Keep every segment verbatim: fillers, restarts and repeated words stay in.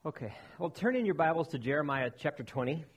Okay, well, turn in your Bibles to Jeremiah chapter twenty.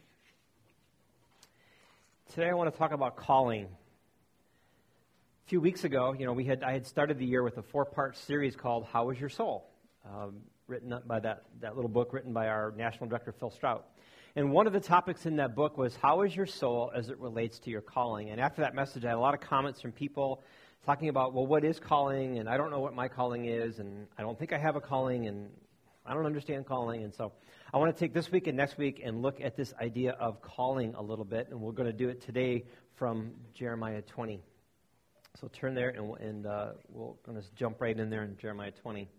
Today I want to talk about calling. A few weeks ago, you know, we had I had started the year with a four-part series called How Is Your Soul? Um, written up by that, that little book written by our National Director, Phil Strout. And one of the topics in that book was, how is your soul as it relates to your calling? And after that message, I had a lot of comments from people talking about, well, what is calling? And I don't know what my calling is, and I don't think I have a calling, and I don't understand calling. And so I want to take this week and next week and look at this idea of calling a little bit, and we're going to do it today from Jeremiah twenty. So turn there, and, and uh, we're going to jump right in there in Jeremiah twenty.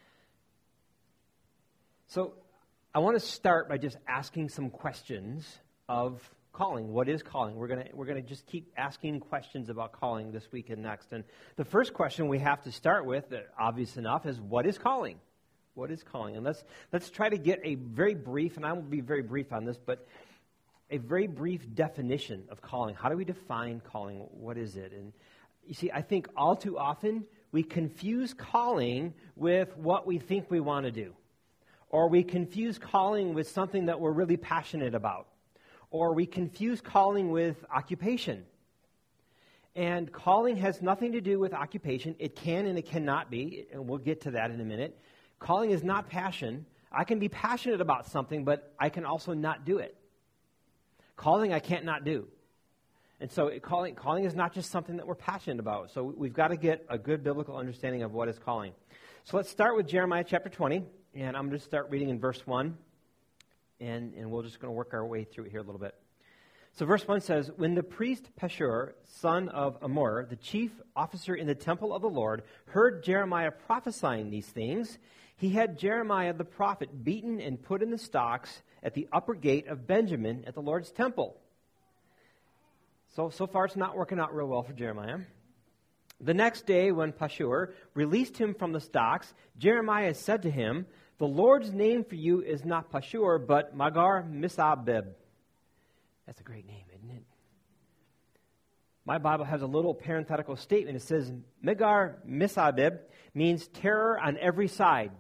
So I want to start by just asking some questions of calling. What is calling? We're going to we're going to just keep asking questions about calling this week and next. And the first question we have to start with, uh, obvious enough, is what is calling? What is calling? And let's let's try to get a very brief, and I will be very brief on this, but a very brief definition of calling. How do we define calling? What is it? And you see, I think all too often we confuse calling with what we think we want to do. Or we confuse calling with something that we're really passionate about. Or we confuse calling with occupation. And calling has nothing to do with occupation. It can and it cannot be, and we'll get to that in a minute. Calling is not passion. I can be passionate about something, but I can also not do it. Calling I can't not do. And so it, calling, calling is not just something that we're passionate about. So we've got to get a good biblical understanding of what is calling. So let's start with Jeremiah chapter twenty. And I'm going to start reading in verse one, and, and we're just going to work our way through it here a little bit. So verse one says, When the priest Pashur, son of Amor, the chief officer in the temple of the Lord, heard Jeremiah prophesying these things, he had Jeremiah the prophet beaten and put in the stocks at the upper gate of Benjamin at the Lord's temple. So, so far it's not working out real well for Jeremiah. The next day, when Pashur released him from the stocks, Jeremiah said to him, The Lord's name for you is not Pashur, but Magar-Missabib. That's a great name, isn't it? My Bible has a little parenthetical statement. It says, Magar-Missabib means terror on every side.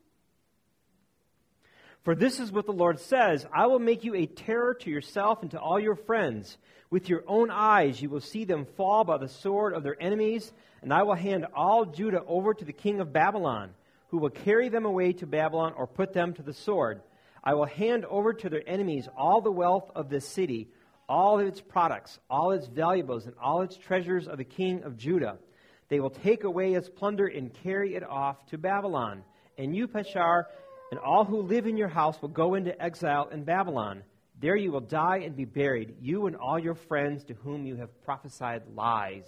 For this is what the Lord says, I will make you a terror to yourself and to all your friends. With your own eyes you will see them fall by the sword of their enemies, and I will hand all Judah over to the king of Babylon, who will carry them away to Babylon or put them to the sword. I will hand over to their enemies all the wealth of this city, all of its products, all its valuables, and all its treasures of the king of Judah. They will take away its plunder and carry it off to Babylon. And you, Pashur, and all who live in your house will go into exile in Babylon. There you will die and be buried, you and all your friends to whom you have prophesied lies.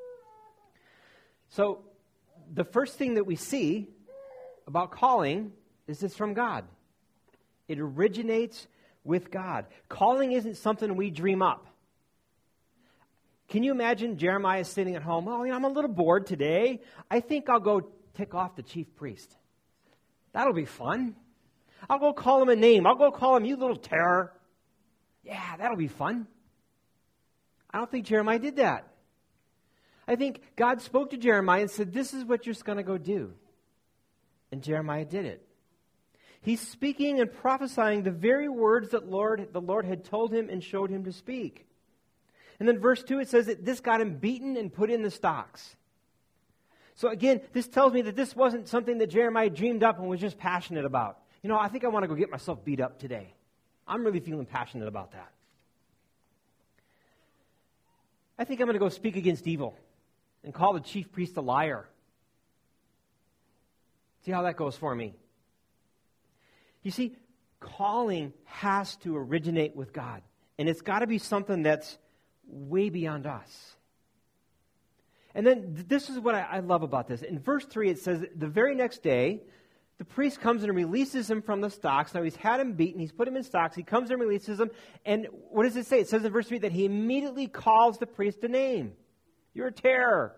So, the first thing that we see about calling is it's from God. It originates with God. Calling isn't something we dream up. Can you imagine Jeremiah sitting at home? Well, you know, I'm a little bored today. I think I'll go tick off the chief priest. That'll be fun. I'll go call him a name. I'll go call him, you little terror. Yeah, that'll be fun. I don't think Jeremiah did that. I think God spoke to Jeremiah and said, this is what you're going to go do. And Jeremiah did it. He's speaking and prophesying the very words that Lord, the Lord had told him and showed him to speak. And then verse two, it says that this got him beaten and put in the stocks. So again, this tells me that this wasn't something that Jeremiah dreamed up and was just passionate about. You know, I think I want to go get myself beat up today. I'm really feeling passionate about that. I think I'm going to go speak against evil and call the chief priest a liar. See how that goes for me. You see, calling has to originate with God. And it's got to be something that's way beyond us. And then th- this is what I, I love about this. In verse three, it says, the very next day, the priest comes and releases him from the stocks. Now he's had him beaten. He's put him in stocks. He comes and releases him. And what does it say? It says in verse three that he immediately calls the priest a name. You're a terror.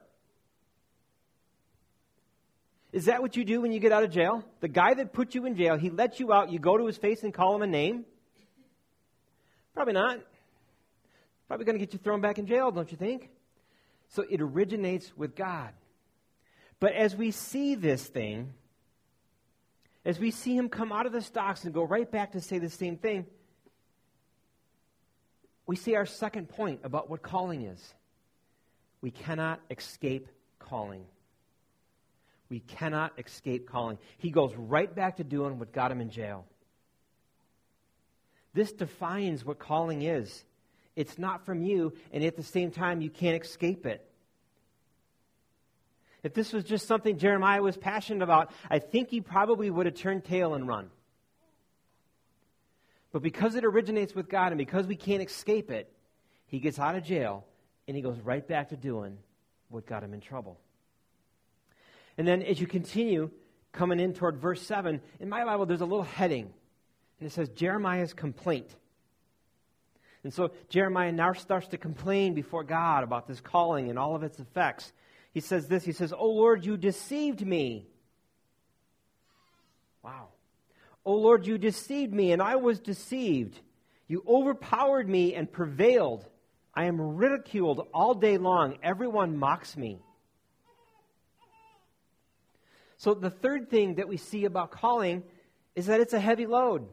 Is that what you do when you get out of jail? The guy that put you in jail, he lets you out. You go to his face and call him a name? Probably not. Probably going to get you thrown back in jail, don't you think? So it originates with God. But as we see this thing, as we see him come out of the stocks and go right back to say the same thing, we see our second point about what calling is. We cannot escape calling. We cannot escape calling. He goes right back to doing what got him in jail. This defines what calling is. It's not from you, and at the same time, you can't escape it. If this was just something Jeremiah was passionate about, I think he probably would have turned tail and run. But because it originates with God and because we can't escape it, he gets out of jail and he goes right back to doing what got him in trouble. And then as you continue coming in toward verse seven, in my Bible there's a little heading. And it says Jeremiah's complaint. And so Jeremiah now starts to complain before God about this calling and all of its effects. He says this, he says, "O Lord, you deceived me." Wow. "O Lord, you deceived me, and I was deceived. You overpowered me and prevailed. I am ridiculed all day long. Everyone mocks me." So the third thing that we see about calling is that it's a heavy load.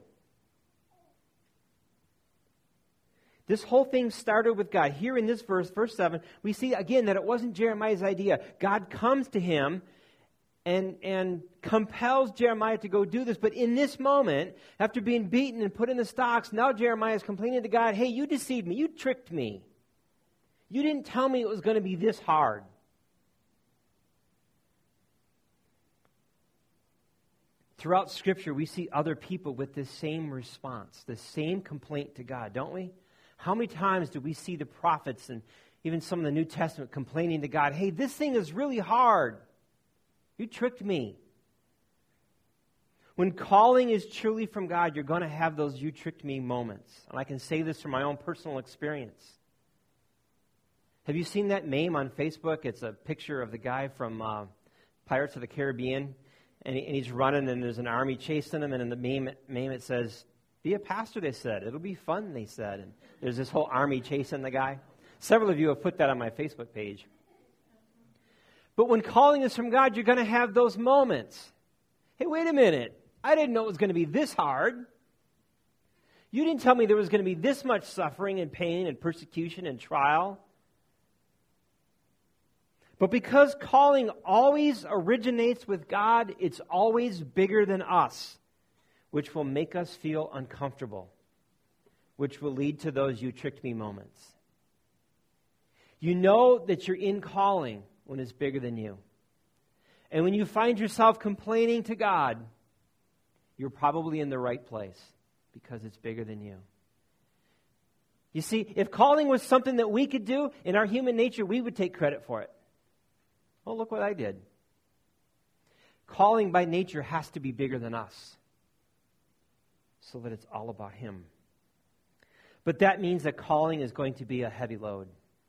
This whole thing started with God. Here in this verse, verse seven, we see again that it wasn't Jeremiah's idea. God comes to him and, and compels Jeremiah to go do this. But in this moment, after being beaten and put in the stocks, now Jeremiah is complaining to God, "Hey, you deceived me. You tricked me. You didn't tell me it was going to be this hard." Throughout Scripture, we see other people with this same response, the same complaint to God, don't we? How many times do we see the prophets and even some of the New Testament complaining to God, "Hey, this thing is really hard. You tricked me." When calling is truly from God, you're going to have those "you tricked me" moments. And I can say this from my own personal experience. Have you seen that meme on Facebook? It's a picture of the guy from uh, Pirates of the Caribbean, and, he, and he's running, and there's an army chasing him, and in the meme, meme it says, "Be a pastor," they said. "It'll be fun," they said. And there's this whole army chasing the guy. Several of you have put that on my Facebook page. But when calling is from God, you're going to have those moments. Hey, wait a minute. I didn't know it was going to be this hard. You didn't tell me there was going to be this much suffering and pain and persecution and trial. But because calling always originates with God, it's always bigger than us, which will make us feel uncomfortable, which will lead to those "you tricked me" moments. You know that you're in calling when it's bigger than you. And when you find yourself complaining to God, you're probably in the right place because it's bigger than you. You see, if calling was something that we could do, in our human nature, we would take credit for it. Oh, look what I did. Calling by nature has to be bigger than us, so that it's all about Him. But that means that calling is going to be a heavy load.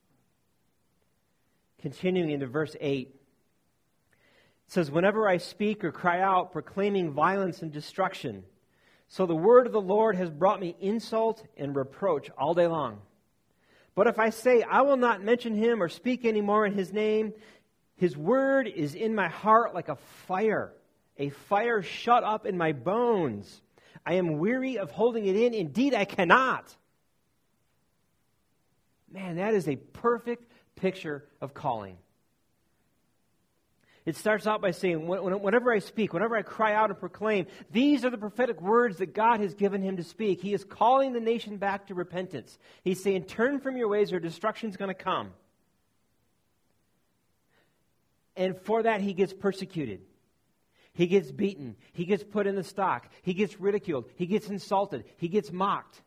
Continuing into verse eight, it says, "Whenever I speak or cry out, proclaiming violence and destruction, so the word of the Lord has brought me insult and reproach all day long. But if I say, I will not mention him or speak anymore in his name, his word is in my heart like a fire, a fire shut up in my bones. I am weary of holding it in. Indeed, I cannot." Man, that is a perfect picture of calling. It starts out by saying, whenever I speak, whenever I cry out and proclaim, these are the prophetic words that God has given him to speak. He is calling the nation back to repentance. He's saying, turn from your ways or destruction's going to come. And for that, he gets persecuted. He gets beaten. He gets put in the stock. He gets ridiculed. He gets insulted. He gets mocked.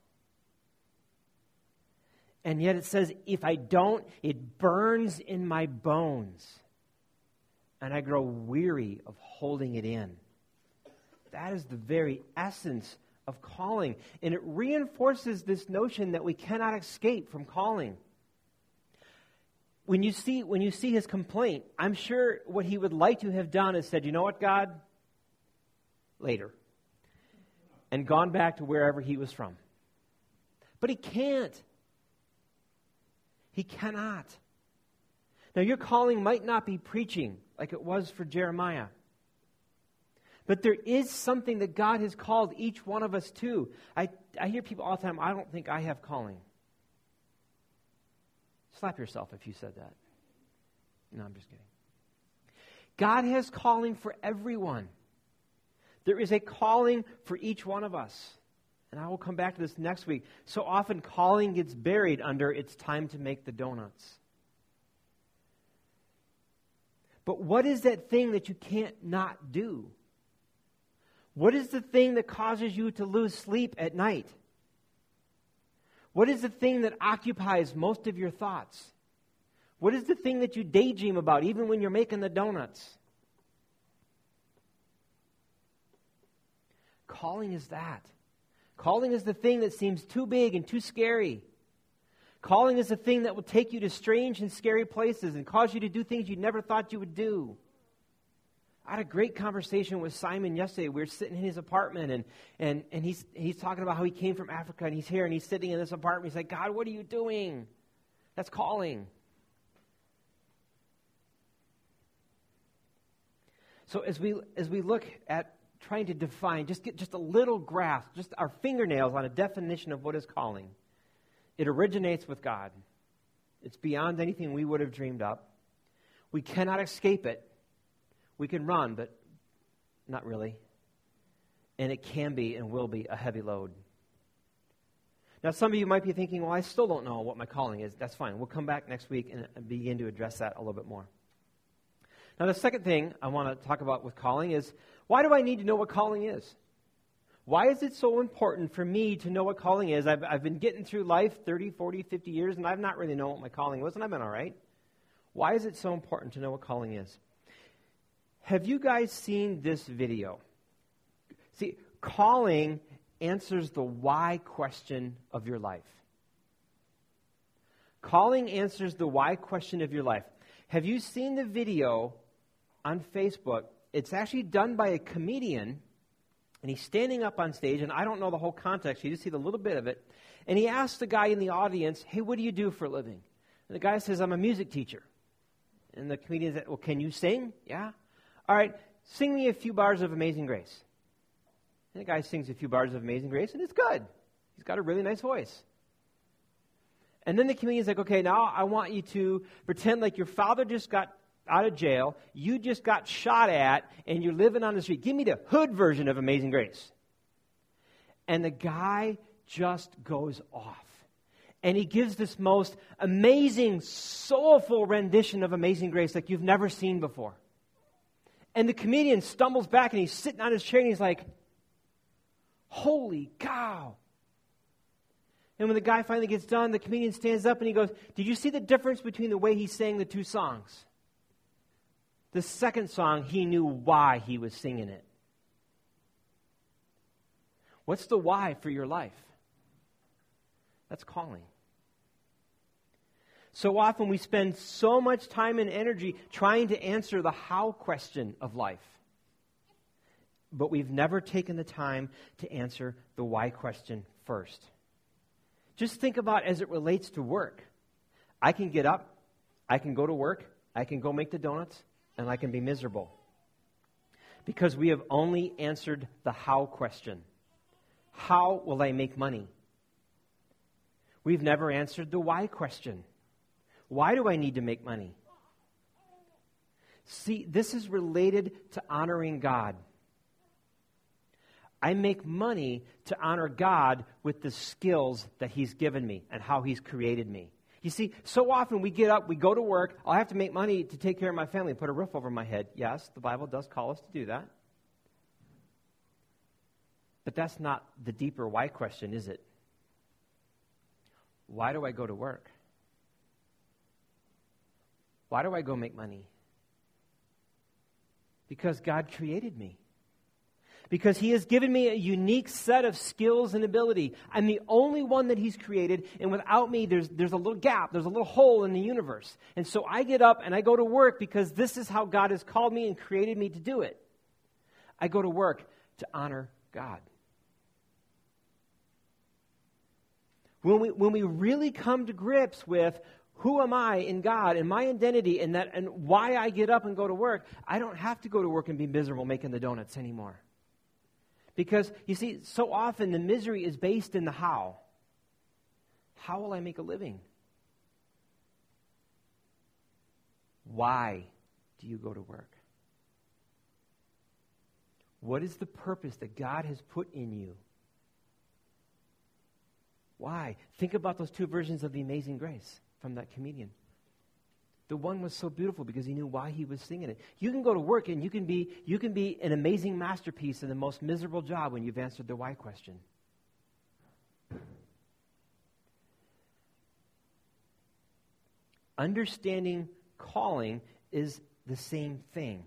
And yet it says, if I don't, it burns in my bones. And I grow weary of holding it in. That is the very essence of calling. And it reinforces this notion that we cannot escape from calling. When you see, when you see his complaint, I'm sure what he would like to have done is said, you know what, God? Later. And gone back to wherever he was from. But he can't. He cannot. Now, your calling might not be preaching like it was for Jeremiah. But there is something that God has called each one of us to. I, I hear people all the time, I don't think I have calling. Slap yourself if you said that. No, I'm just kidding. God has calling for everyone. There is a calling for each one of us. And I will come back to this next week. So often calling gets buried under it's time to make the donuts. But what is that thing that you can't not do? What is the thing that causes you to lose sleep at night? What is the thing that occupies most of your thoughts? What is the thing that you daydream about even when you're making the donuts? Calling is that. Calling is the thing that seems too big and too scary. Calling is the thing that will take you to strange and scary places and cause you to do things you never thought you would do. I had a great conversation with Simon yesterday. We were sitting in his apartment, and, and, and he's, he's talking about how he came from Africa, and he's here, and he's sitting in this apartment. He's like, God, what are you doing? That's calling. So as we as we look at trying to define, just get just a little grasp, just our fingernails on a definition of what is calling. It originates with God. It's beyond anything we would have dreamed up. We cannot escape it. We can run, but not really. And it can be and will be a heavy load. Now, some of you might be thinking, well, I still don't know what my calling is. That's fine. We'll come back next week and begin to address that a little bit more. Now, the second thing I want to talk about with calling is, why do I need to know what calling is? Why is it so important for me to know what calling is? I've, I've been getting through life thirty, forty, fifty years, and I've not really known what my calling was, and I've been all right. Why is it so important to know what calling is? Have you guys seen this video? See, calling answers the why question of your life. Calling answers the why question of your life. Have you seen the video on Facebook? It's actually done by a comedian, and he's standing up on stage, and I don't know the whole context. You just see the little bit of it. And he asks the guy in the audience, hey, what do you do for a living? And the guy says, I'm a music teacher. And the comedian says, well, can you sing? Yeah. All right, sing me a few bars of Amazing Grace. And the guy sings a few bars of Amazing Grace, and it's good. He's got a really nice voice. And then the comedian's like, okay, now I want you to pretend like your father just got out of jail, you just got shot at, and you're living on the street. Give me the hood version of Amazing Grace. And the guy just goes off. And he gives this most amazing, soulful rendition of Amazing Grace like you've never seen before. And the comedian stumbles back, and he's sitting on his chair, and he's like, holy cow. And when the guy finally gets done, the comedian stands up, and he goes, did you see the difference between the way he sang the two songs? The second song, he knew why he was singing it. What's the why for your life? That's calling. So often we spend so much time and energy trying to answer the how question of life. But we've never taken the time to answer the why question first. Just think about as it relates to work. I can get up, I can go to work, I can go make the donuts, and I can be miserable. Because we have only answered the how question. How will I make money? We've never answered the why question. Why do I need to make money? See, this is related to honoring God. I make money to honor God with the skills that He's given me and how He's created me. You see, so often we get up, we go to work, I'll have to make money to take care of my family, put a roof over my head. Yes, the Bible does call us to do that. But that's not the deeper why question, is it? Why do I go to work? Why do I go make money? Because God created me. Because He has given me a unique set of skills and ability. I'm the only one that He's created, and without me, there's, there's a little gap, there's a little hole in the universe. And so I get up and I go to work because this is how God has called me and created me to do it. I go to work to honor God. When we, when we really come to grips with who am I in God and my identity and that and why I get up and go to work, I don't have to go to work and be miserable making the donuts anymore. Because, you see, so often the misery is based in the how. How will I make a living? Why do you go to work? What is the purpose that God has put in you? Why? Think about those two versions of the Amazing Grace from that comedian. The one was so beautiful because he knew why he was singing it. You can go to work and you can be you can be an amazing masterpiece in the most miserable job when you've answered the why question. Understanding calling is the same thing.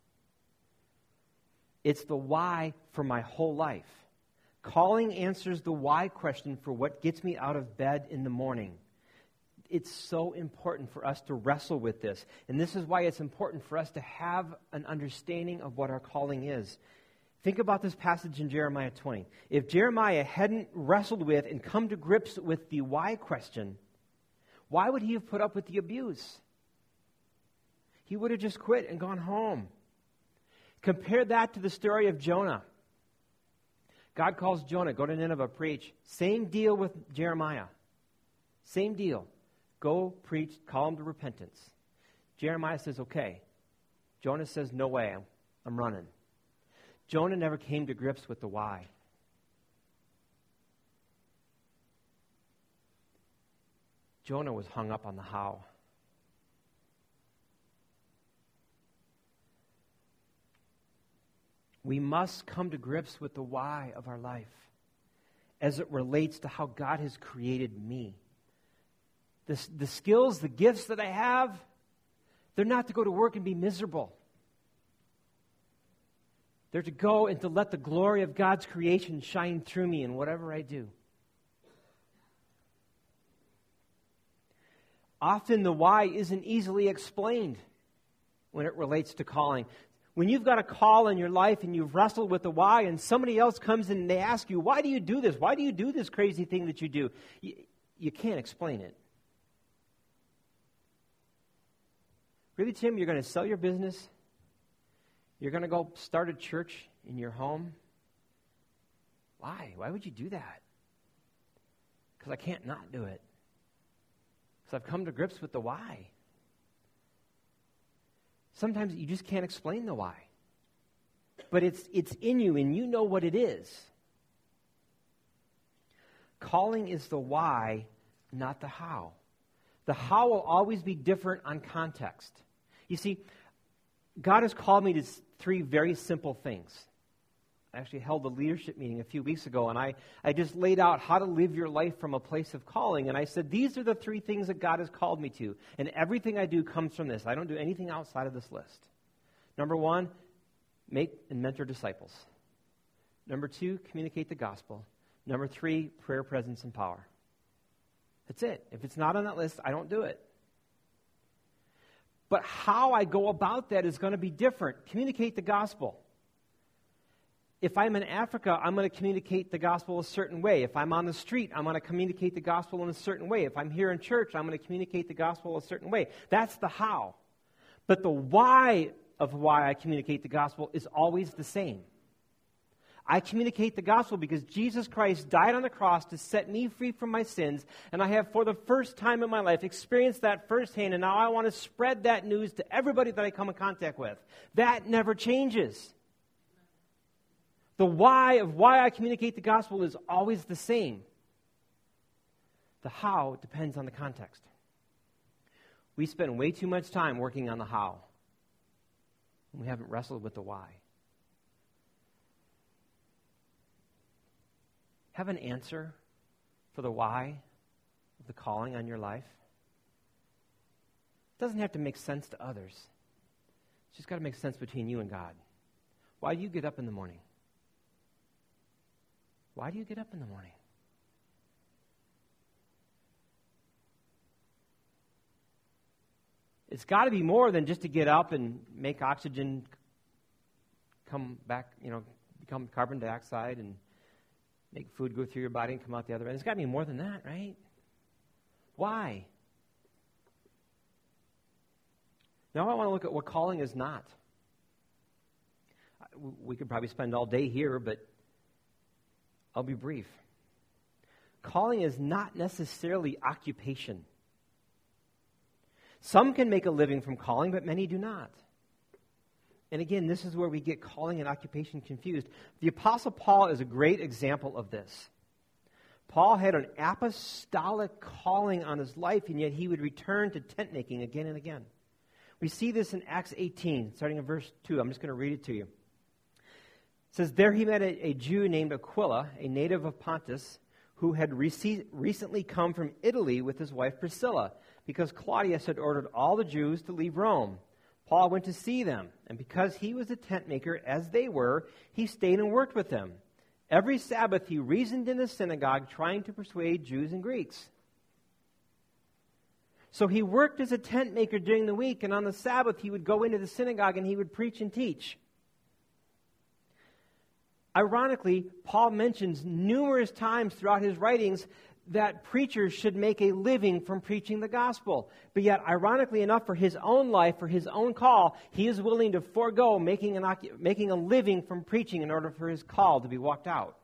It's the why for my whole life. Calling answers the why question for what gets me out of bed in the morning. It's so important for us to wrestle with this. And this is why it's important for us to have an understanding of what our calling is. Think about this passage in Jeremiah twenty. If Jeremiah hadn't wrestled with and come to grips with the why question, why would he have put up with the abuse? He would have just quit and gone home. Compare that to the story of Jonah. God calls Jonah, go to Nineveh, preach. Same deal with Jeremiah. Same deal. Go preach, call them to repentance. Jeremiah says, okay. Jonah says, no way, I'm, I'm running. Jonah never came to grips with the why. Jonah was hung up on the how. We must come to grips with the why of our life as it relates to how God has created me. The, the skills, the gifts that I have, they're not to go to work and be miserable. They're to go and to let the glory of God's creation shine through me in whatever I do. Often the why isn't easily explained when it relates to calling. When you've got a call in your life and you've wrestled with the why and somebody else comes in and they ask you, why do you do this? Why do you do this crazy thing that you do? You, you can't explain it. Really, Tim, you're going to sell your business? You're going to go start a church in your home? Why? Why would you do that? Because I can't not do it. Because I've come to grips with the why. Sometimes you just can't explain the why. But it's it's in you and you know what it is. Calling is the why, not the how. The how will always be different on context. You see, God has called me to three very simple things. I actually held a leadership meeting a few weeks ago, and I, I just laid out how to live your life from a place of calling. And I said, these are the three things that God has called me to. And everything I do comes from this. I don't do anything outside of this list. Number one, make and mentor disciples. Number two, communicate the gospel. Number three, prayer, presence, and power. That's it. If it's not on that list, I don't do it. But how I go about that is going to be different. Communicate the gospel. If I'm in Africa, I'm going to communicate the gospel a certain way. If I'm on the street, I'm going to communicate the gospel in a certain way. If I'm here in church, I'm going to communicate the gospel a certain way. That's the how. But the why of why I communicate the gospel is always the same. I communicate the gospel because Jesus Christ died on the cross to set me free from my sins, and I have, for the first time in my life, experienced that firsthand, and now I want to spread that news to everybody that I come in contact with. That never changes. The why of why I communicate the gospel is always the same. The how depends on the context. We spend way too much time working on the how, and we haven't wrestled with the why. Have an answer for the why of the calling on your life. It doesn't have to make sense to others. It's just got to make sense between you and God. Why do you get up in the morning? Why do you get up in the morning? It's got to be more than just to get up and make oxygen come back, you know, become carbon dioxide and make food go through your body and come out the other end. It's got to be more than that, right? Why? Now I want to look at what calling is not. We could probably spend all day here, but I'll be brief. Calling is not necessarily occupation. Some can make a living from calling, but many do not. And again, this is where we get calling and occupation confused. The Apostle Paul is a great example of this. Paul had an apostolic calling on his life, and yet he would return to tent making again and again. We see this in Acts eighteen, starting in verse two. I'm just going to read it to you. It says, "There he met a, a Jew named Aquila, a native of Pontus, who had rece- recently come from Italy with his wife Priscilla, because Claudius had ordered all the Jews to leave Rome. Paul went to see them, and because he was a tent maker, as they were, he stayed and worked with them. Every Sabbath he reasoned in the synagogue, trying to persuade Jews and Greeks. So he worked as a tent maker during the week, and on the Sabbath he would go into the synagogue and he would preach and teach." Ironically, Paul mentions numerous times throughout his writings that preachers should make a living from preaching the gospel. But yet, ironically enough, for his own life, for his own call, he is willing to forego making, an, making a living from preaching in order for his call to be walked out.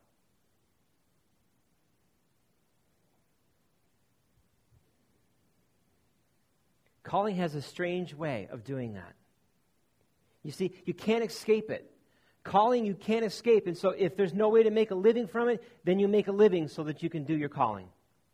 Calling has a strange way of doing that. You see, you can't escape it. Calling you can't escape, and so if there's no way to make a living from it, then you make a living so that you can do your calling.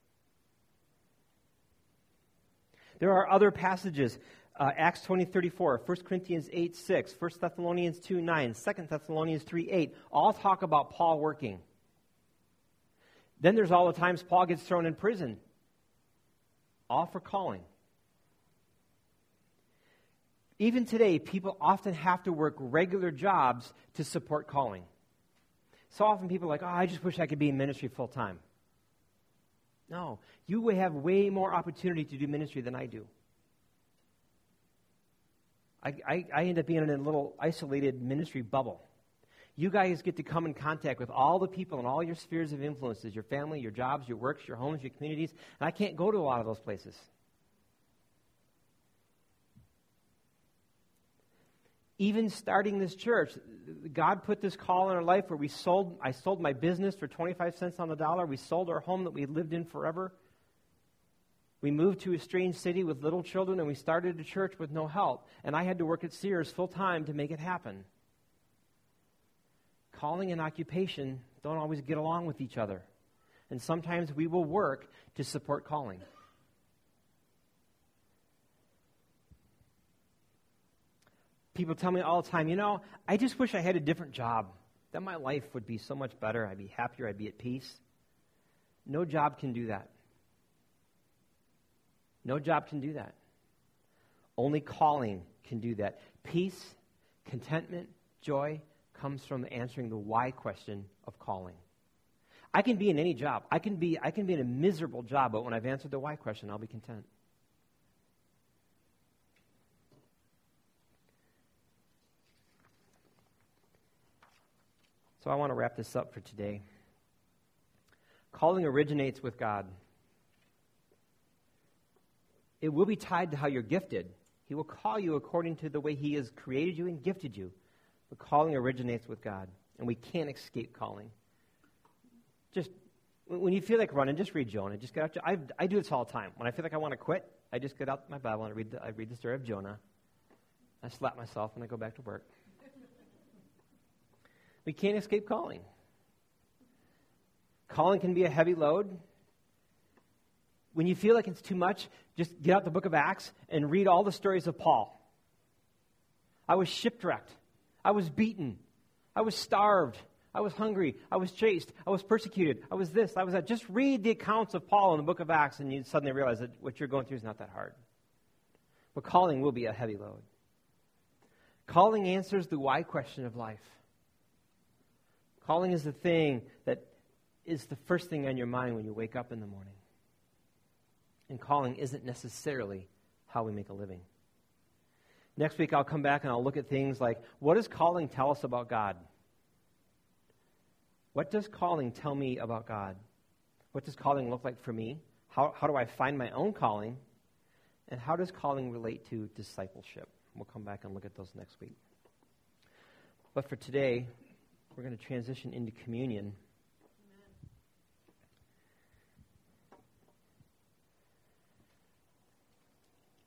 There are other passages, uh, Acts twenty thirty-four, First Corinthians eight six, First Thessalonians two nine, Second Thessalonians three eight, all talk about Paul working. Then there's all the times Paul gets thrown in prison, all for calling. Even today, people often have to work regular jobs to support calling. So often people are like, oh, I just wish I could be in ministry full time. No, you will have way more opportunity to do ministry than I do. I, I, I end up being in a little isolated ministry bubble. You guys get to come in contact with all the people in all your spheres of influences, your family, your jobs, your works, your homes, your communities, and I can't go to a lot of those places. Even starting this church, God put this call in our life where we sold, I sold my business for twenty-five cents on the dollar. We sold our home that we lived in forever. We moved to a strange city with little children, and we started a church with no help. And I had to work at Sears full time to make it happen. Calling and occupation don't always get along with each other. And sometimes we will work to support calling. People tell me all the time, you know, I just wish I had a different job. Then my life would be so much better. I'd be happier. I'd be at peace. No job can do that. No job can do that. Only calling can do that. Peace, contentment, joy comes from answering the why question of calling. I can be in any job. I can be, I can be in a miserable job, but when I've answered the why question, I'll be content. So I want to wrap this up for today. Calling originates with God. It will be tied to how you're gifted. He will call you according to the way He has created you and gifted you. But calling originates with God, and we can't escape calling. Just, when you feel like running, just read Jonah. Just get out. I, I do this all the time. When I feel like I want to quit, I just get out my Bible and I read the, I read the story of Jonah. I slap myself and I go back to work. We can't escape calling. Calling can be a heavy load. When you feel like it's too much, just get out the book of Acts and read all the stories of Paul. I was shipwrecked. I was beaten. I was starved. I was hungry. I was chased. I was persecuted. I was this. I was that. Just read the accounts of Paul in the book of Acts and you suddenly realize that what you're going through is not that hard. But calling will be a heavy load. Calling answers the why question of life. Calling is the thing that is the first thing on your mind when you wake up in the morning. And calling isn't necessarily how we make a living. Next week I'll come back and I'll look at things like, what does calling tell us about God? What does calling tell me about God? What does calling look like for me? How, how do I find my own calling? And how does calling relate to discipleship? We'll come back and look at those next week. But for today, we're going to transition into communion.